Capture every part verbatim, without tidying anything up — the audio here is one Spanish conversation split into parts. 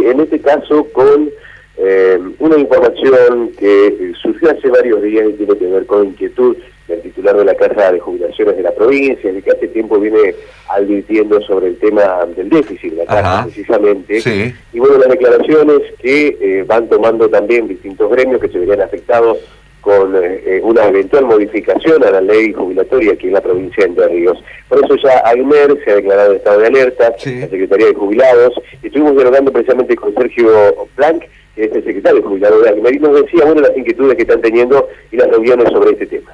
en este caso con eh, una información que surgió hace varios días y tiene que ver con inquietud del titular de la Caja de Jubilaciones de la provincia, de que hace tiempo viene advirtiendo sobre el tema del déficit de la Caja, Ajá. precisamente. Sí. Y bueno, las declaraciones que eh, van tomando también distintos gremios que se verían afectados con eh, una eventual modificación a la ley jubilatoria aquí en la provincia de Entre Ríos. Por eso ya AGMER se ha declarado en estado de alerta, sí. la Secretaría de Jubilados, y estuvimos dialogando precisamente con Sergio Blanc, que es el secretario jubilado de AGMER, y nos decía, bueno, las inquietudes que están teniendo y las reuniones sobre este tema.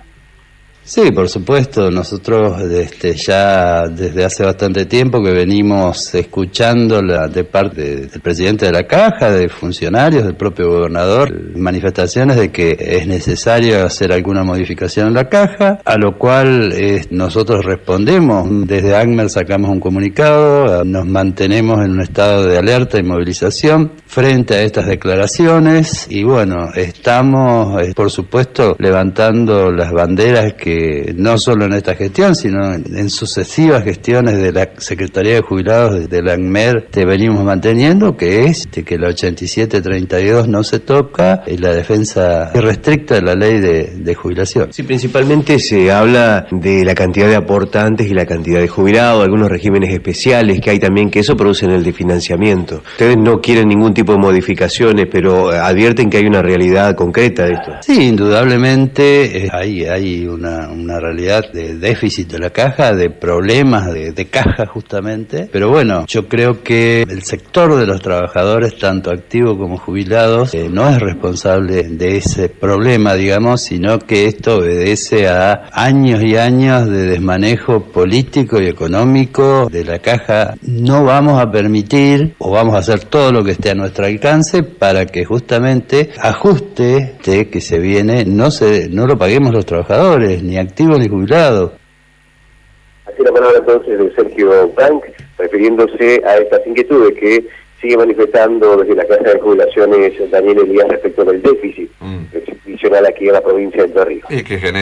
Sí, por supuesto, nosotros este, ya desde hace bastante tiempo que venimos escuchando la, de parte del presidente de la Caja, de funcionarios, del propio gobernador, manifestaciones de que es necesario hacer alguna modificación en la Caja, a lo cual eh, nosotros respondemos. Desde AGMER sacamos un comunicado, nos mantenemos en un estado de alerta y movilización frente a estas declaraciones y bueno, estamos eh, por supuesto levantando las banderas que no solo en esta gestión, sino en, en sucesivas gestiones de la Secretaría de Jubilados de, de la AGMER te venimos manteniendo, que es de que la ochenta y siete treinta y dos no se toca y la defensa irrestricta de la ley de, de jubilación. Sí, principalmente se habla de la cantidad de aportantes y la cantidad de jubilados, algunos regímenes especiales que hay también, que eso producen el desfinanciamiento. Ustedes no quieren ningún tipo de modificaciones, pero advierten que hay una realidad concreta de esto. Sí, indudablemente eh, hay, hay una una realidad de déficit de la Caja, de problemas de, de caja justamente, pero bueno, yo creo que el sector de los trabajadores, tanto activos como jubilados, eh, no es responsable de ese problema, digamos, sino que esto obedece a años y años de desmanejo político y económico de la Caja. No vamos a permitir, o vamos a hacer todo lo que esté a nuestro alcance para que justamente ajuste este que se viene, no se, no lo paguemos los trabajadores, ni activos ni jubilados. Así la palabra entonces de Sergio Blanc, refiriéndose a estas inquietudes que sigue manifestando desde la Caja de Jubilaciones Daniel Elías respecto del déficit mm. adicional aquí en la provincia de Entre Ríos.